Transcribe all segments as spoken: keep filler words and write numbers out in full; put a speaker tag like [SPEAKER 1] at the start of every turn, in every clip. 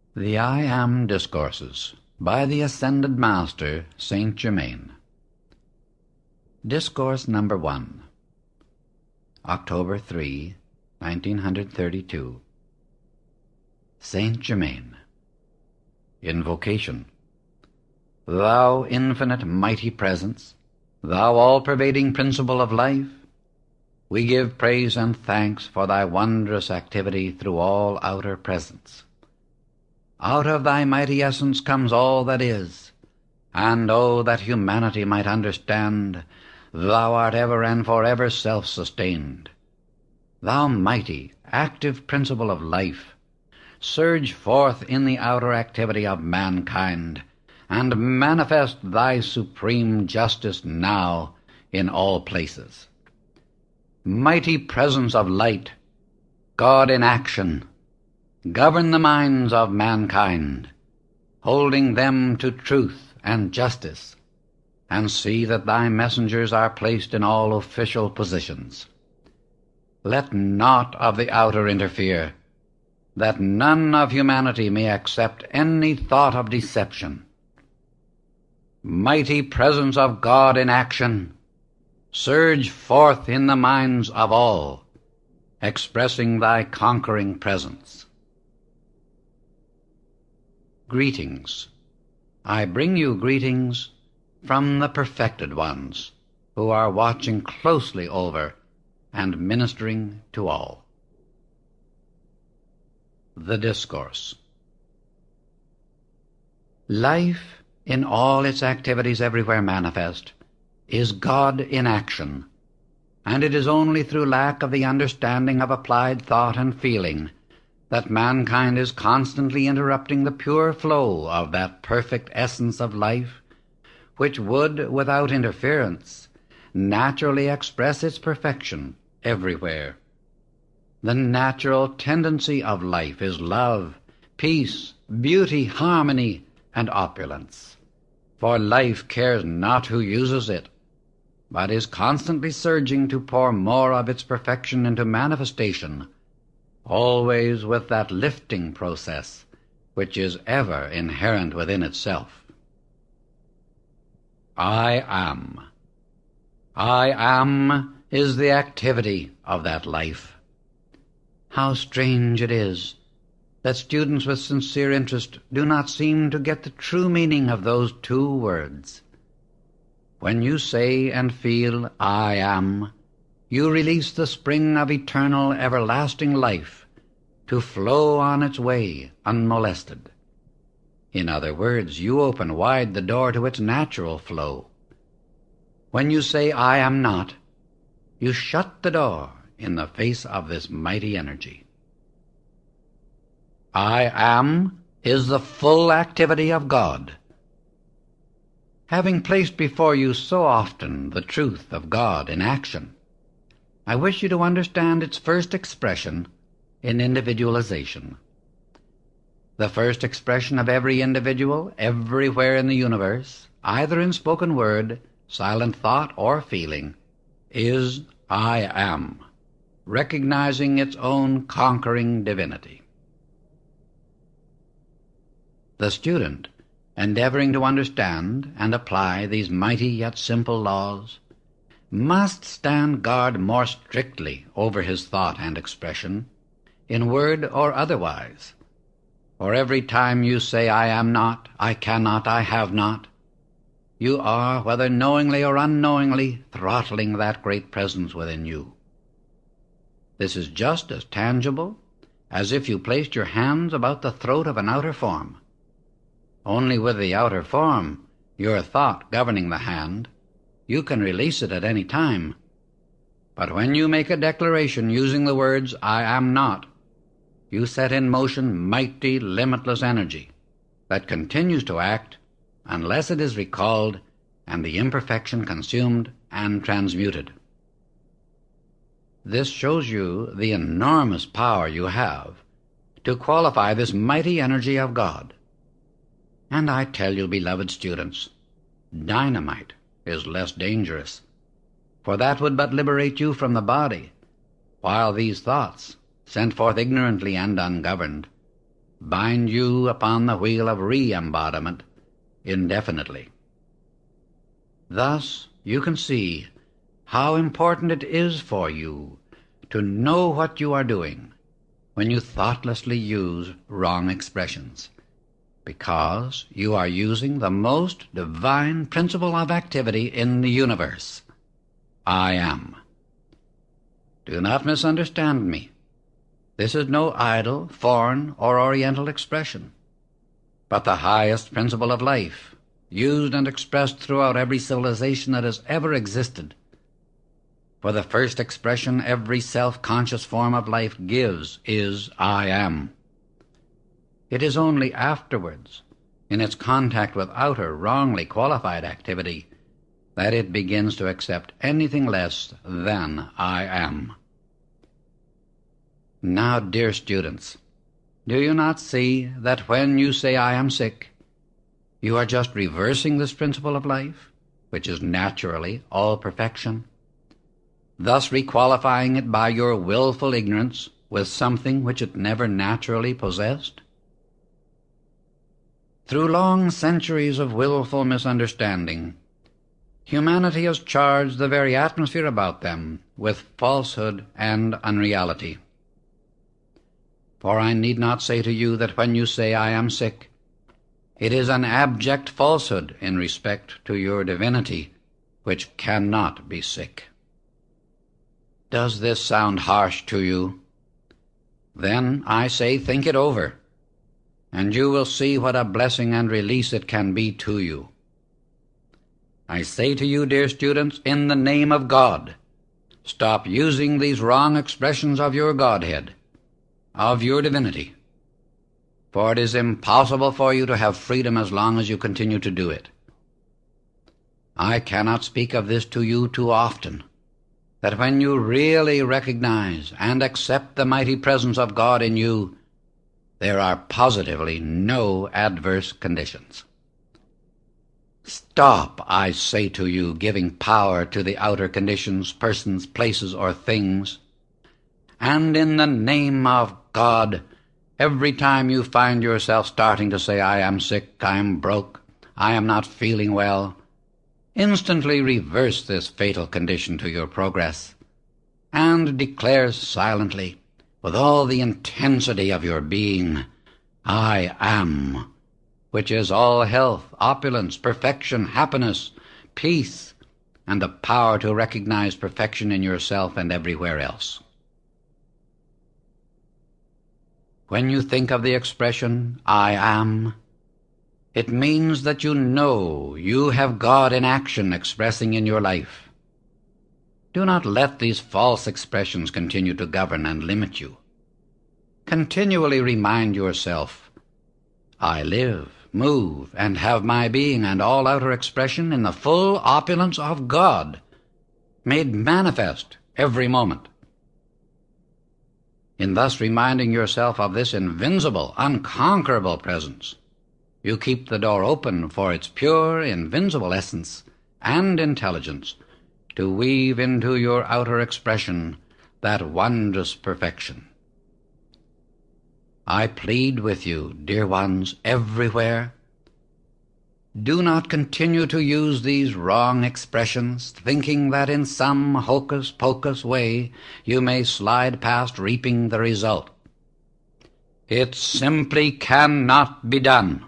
[SPEAKER 1] The I Am Discourses by the Ascended Master, Saint Germain. Discourse number one, October third, nineteen thirty-two. Saint Germain. Invocation. Thou infinite mighty presence, thou all-pervading principle of life, we give praise and thanks for thy wondrous activity through all outer presence. Out of thy mighty essence comes all that is, and oh, that humanity might understand, thou art ever and forever self-sustained. Thou mighty, active principle of life, surge forth in the outer activity of mankind, and manifest thy supreme justice now in all places. Mighty presence of light, God in action, govern the minds of mankind, holding them to truth and justice, and see that thy messengers are placed in all official positions. Let naught of the outer interfere, that none of humanity may accept any thought of deception. Mighty presence of God in action, surge forth in the minds of all, expressing thy conquering presence. Greetings. I bring you greetings from the perfected ones, who are watching closely over and ministering to all. The Discourse. Life, in all its activities everywhere manifest, is God in action, and it is only through lack of the understanding of applied thought and feeling that mankind is constantly interrupting the pure flow of that perfect essence of life, which would, without interference, naturally express its perfection everywhere. The natural tendency of life is love, peace, beauty, harmony, and opulence. For life cares not who uses it, but is constantly surging to pour more of its perfection into manifestation, always with that lifting process which is ever inherent within itself. I am. I am is the activity of that life. How strange it is that students with sincere interest do not seem to get the true meaning of those two words. When you say and feel, I am, you release the spring of eternal, everlasting life to flow on its way unmolested. In other words, you open wide the door to its natural flow. When you say, I am not, you shut the door in the face of this mighty energy. I am is the full activity of God. Having placed before you so often the truth of God in action, I wish you to understand its first expression in individualization. The first expression of every individual everywhere in the universe, either in spoken word, silent thought, or feeling, is I am, recognizing its own conquering divinity. The student, endeavoring to understand and apply these mighty yet simple laws, must stand guard more strictly over his thought and expression, in word or otherwise. For every time you say, I am not, I cannot, I have not, you are, whether knowingly or unknowingly, throttling that great presence within you. This is just as tangible as if you placed your hands about the throat of an outer form. Only with the outer form, your thought governing the hand, you can release it at any time. But when you make a declaration using the words, I am not, you set in motion mighty, limitless energy that continues to act unless it is recalled and the imperfection consumed and transmuted. This shows you the enormous power you have to qualify this mighty energy of God. And I tell you, beloved students, dynamite is less dangerous, for that would but liberate you from the body, while these thoughts, sent forth ignorantly and ungoverned, bind you upon the wheel of re-embodiment indefinitely. Thus, you can see how important it is for you to know what you are doing when you thoughtlessly use wrong expressions, because you are using the most divine principle of activity in the universe, I am. Do not misunderstand me. This is no idle, foreign, or oriental expression, but the highest principle of life, used and expressed throughout every civilization that has ever existed. For the first expression every self-conscious form of life gives is I am. It is only afterwards, in its contact with outer, wrongly qualified activity, that it begins to accept anything less than I am. Now, dear students, do you not see that when you say I am sick, you are just reversing this principle of life, which is naturally all perfection, thus requalifying it by your willful ignorance with something which it never naturally possessed? Through long centuries of willful misunderstanding, humanity has charged the very atmosphere about them with falsehood and unreality. For I need not say to you that when you say I am sick, it is an abject falsehood in respect to your divinity, which cannot be sick. Does this sound harsh to you? Then, I say, think it over, and you will see what a blessing and release it can be to you. I say to you, dear students, in the name of God, stop using these wrong expressions of your Godhead, of your divinity, for it is impossible for you to have freedom as long as you continue to do it. I cannot speak of this to you too often, that when you really recognize and accept the mighty presence of God in you, there are positively no adverse conditions. Stop, I say to you, giving power to the outer conditions, persons, places, or things, and in the name of God, every time you find yourself starting to say, I am sick, I am broke, I am not feeling well, instantly reverse this fatal condition to your progress, and declare silently, with all the intensity of your being, I am, which is all health, opulence, perfection, happiness, peace, and the power to recognize perfection in yourself and everywhere else. When you think of the expression, I am, it means that you know you have God in action expressing in your life. Do not let these false expressions continue to govern and limit you. Continually remind yourself, I live, move, and have my being and all outer expression in the full opulence of God, made manifest every moment. In thus reminding yourself of this invincible, unconquerable presence, you keep the door open for its pure, invincible essence and intelligence to weave into your outer expression that wondrous perfection. I plead with you, dear ones, everywhere, do not continue to use these wrong expressions, thinking that in some hocus-pocus way you may slide past reaping the result. It simply cannot be done.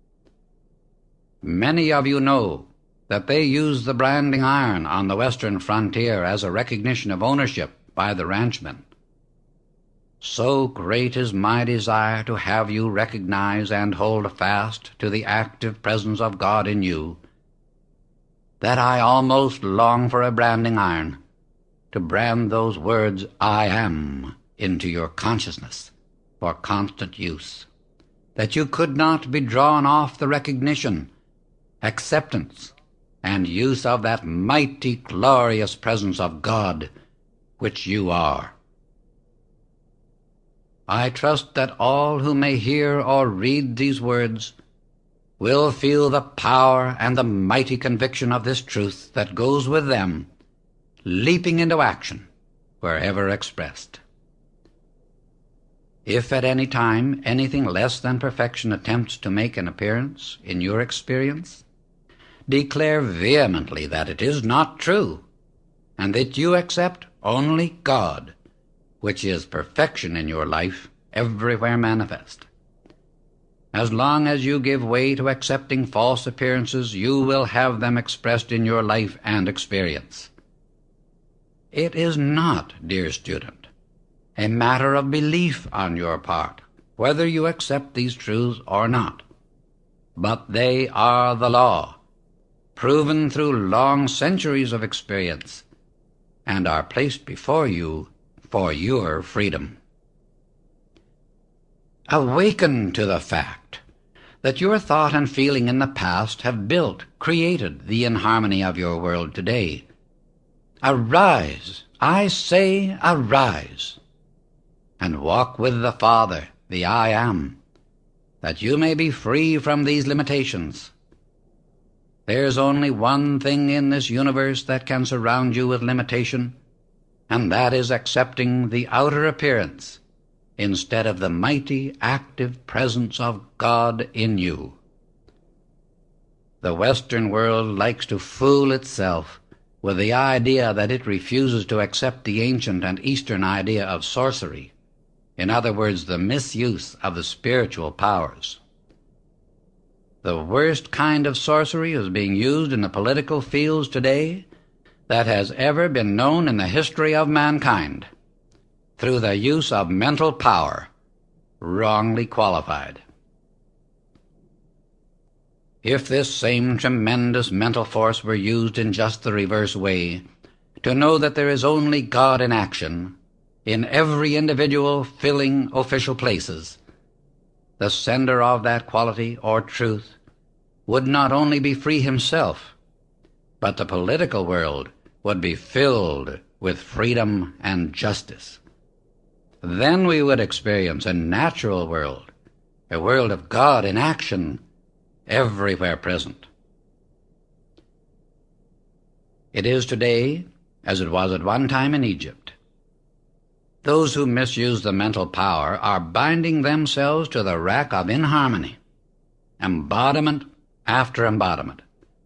[SPEAKER 1] Many of you know that they use the branding iron on the western frontier as a recognition of ownership by the ranchmen. So great is my desire to have you recognize and hold fast to the active presence of God in you, that I almost long for a branding iron to brand those words, I am, into your consciousness for constant use, that you could not be drawn off the recognition, acceptance, and use of that mighty, glorious presence of God which you are. I trust that all who may hear or read these words will feel the power and the mighty conviction of this truth that goes with them, leaping into action wherever expressed. If at any time anything less than perfection attempts to make an appearance in your experience, declare vehemently that it is not true, and that you accept only God, which is perfection in your life, everywhere manifest. As long as you give way to accepting false appearances, you will have them expressed in your life and experience. It is not, dear student, a matter of belief on your part, whether you accept these truths or not, but they are the law, proven through long centuries of experience, and are placed before you for your freedom. Awaken to the fact that your thought and feeling in the past have built, created the inharmony of your world today. Arise, I say arise, and walk with the Father, the I Am, that you may be free from these limitations. There's only one thing in this universe that can surround you with limitation, and that is accepting the outer appearance instead of the mighty, active presence of God in you. The Western world likes to fool itself with the idea that it refuses to accept the ancient and Eastern idea of sorcery, in other words, the misuse of the spiritual powers. The worst kind of sorcery is being used in the political fields today that has ever been known in the history of mankind, through the use of mental power, wrongly qualified. If this same tremendous mental force were used in just the reverse way, to know that there is only God in action, in every individual filling official places, the sender of that quality or truth would not only be free himself, but the political world would be filled with freedom and justice. Then we would experience a natural world, a world of God in action, everywhere present. It is today as it was at one time in Egypt. Those who misuse the mental power are binding themselves to the rack of inharmony, embodiment after embodiment.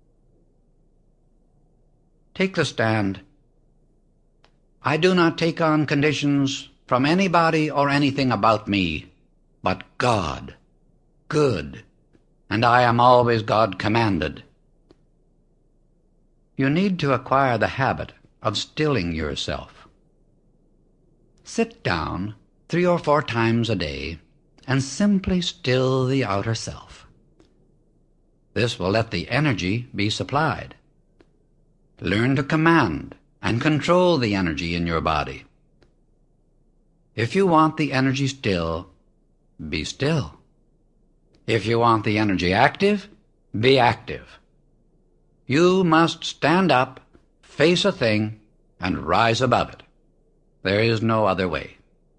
[SPEAKER 1] Take the stand. I do not take on conditions from anybody or anything about me, but God, good, and I am always God-commanded. You need to acquire the habit of stilling yourself. Sit down three or four times a day and simply still the outer self. This will let the energy be supplied. Learn to command and control the energy in your body. If you want the energy still, be still. If you want the energy active, be active. You must stand up, face a thing, and rise above it. There is no other way.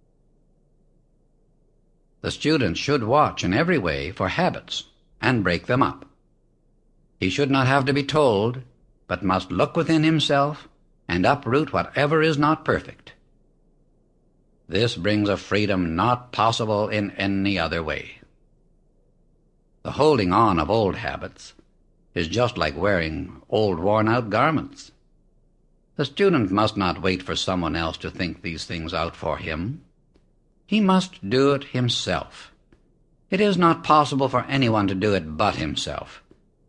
[SPEAKER 1] The student should watch in every way for habits and break them up. He should not have to be told, but must look within himself and uproot whatever is not perfect. This brings a freedom not possible in any other way. The holding on of old habits is just like wearing old worn-out garments. The student must not wait for someone else to think these things out for him. He must do it himself. It is not possible for anyone to do it but himself.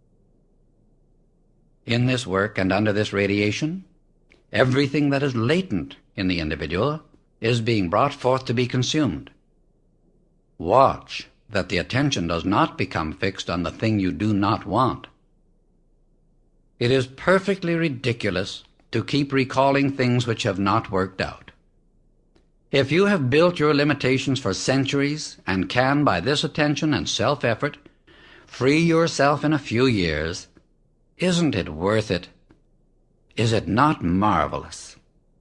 [SPEAKER 1] In this work and under this radiation, everything that is latent in the individual is being brought forth to be consumed. Watch that the attention does not become fixed on the thing you do not want. It is perfectly ridiculous to keep recalling things which have not worked out. If you have built your limitations for centuries and can, by this attention and self-effort, free yourself in a few years, isn't it worth it? Is it not marvelous?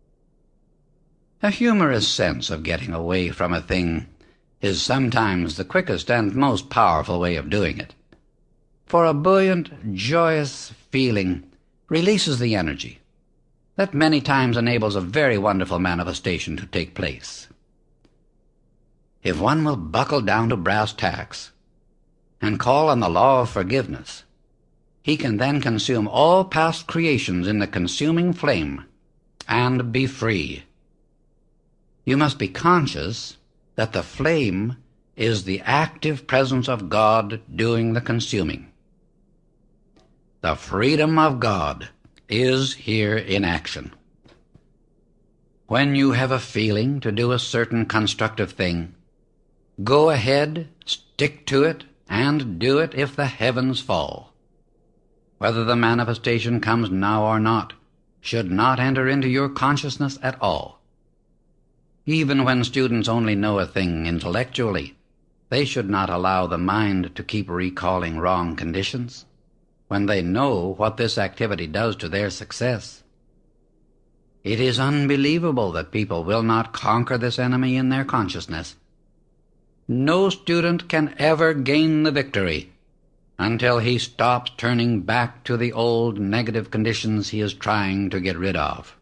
[SPEAKER 1] A humorous sense of getting away from a thing is sometimes the quickest and most powerful way of doing it. For a buoyant, joyous feeling releases the energy that many times enables a very wonderful manifestation to take place. If one will buckle down to brass tacks and call on the law of forgiveness, he can then consume all past creations in the consuming flame and be free. You must be conscious that the flame is the active presence of God doing the consuming. The freedom of God is here in action. When you have a feeling to do a certain constructive thing, go ahead, stick to it, and do it if the heavens fall. Whether the manifestation comes now or not should not enter into your consciousness at all. Even when students only know a thing intellectually, they should not allow the mind to keep recalling wrong conditions when they know what this activity does to their success. It is unbelievable that people will not conquer this enemy in their consciousness. No student can ever gain the victory until he stops turning back to the old negative conditions he is trying to get rid of.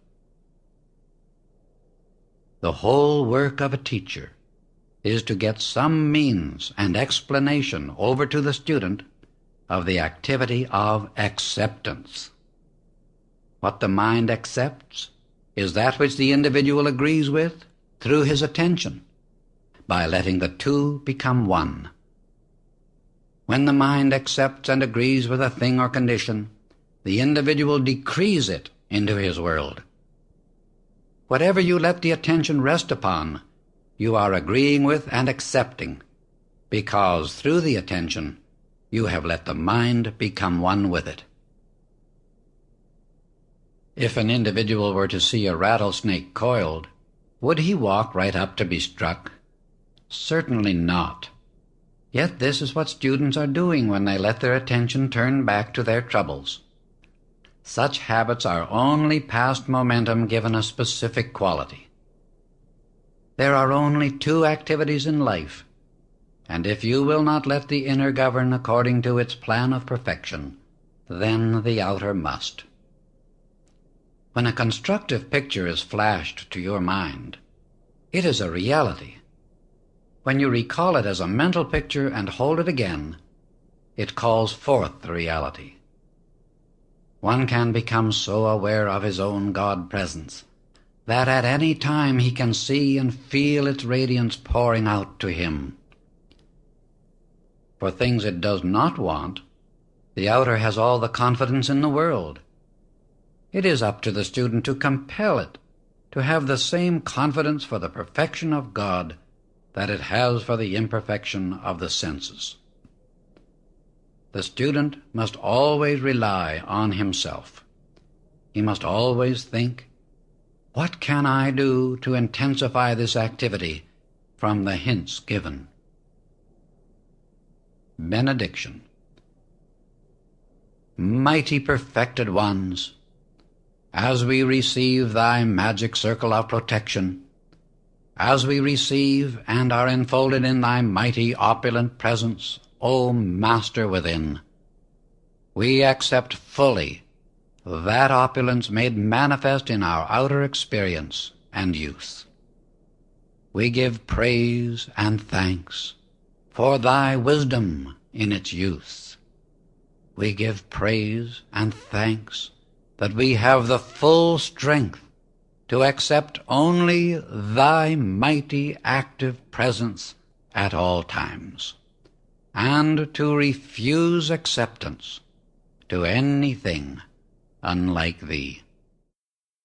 [SPEAKER 1] The whole work of a teacher is to get some means and explanation over to the student of the activity of acceptance. What the mind accepts is that which the individual agrees with through his attention, by letting the two become one. When the mind accepts and agrees with a thing or condition, the individual decrees it into his world. Whatever you let the attention rest upon, you are agreeing with and accepting, because through the attention you have let the mind become one with it. If an individual were to see a rattlesnake coiled, would he walk right up to be struck? Certainly not. Yet this is what students are doing when they let their attention turn back to their troubles. Such habits are only past momentum given a specific quality. There are only two activities in life, and if you will not let the inner govern according to its plan of perfection, then the outer must. When a constructive picture is flashed to your mind, it is a reality. When you recall it as a mental picture and hold it again, it calls forth the reality. One can become so aware of his own God presence that at any time he can see and feel its radiance pouring out to him. For things it does not want, the outer has all the confidence in the world. It is up to the student to compel it to have the same confidence for the perfection of God that it has for the imperfection of the senses. The student must always rely on himself. He must always think, what can I do to intensify this activity from the hints given? Benediction. Mighty perfected ones, as we receive thy magic circle of protection, as we receive and are enfolded in thy mighty opulent presence, O Master within, we accept fully that opulence made manifest in our outer experience and use. We give praise and thanks for thy wisdom in its use. We give praise and thanks that we have the full strength to accept only thy mighty active presence at all times, and to refuse acceptance to anything unlike thee.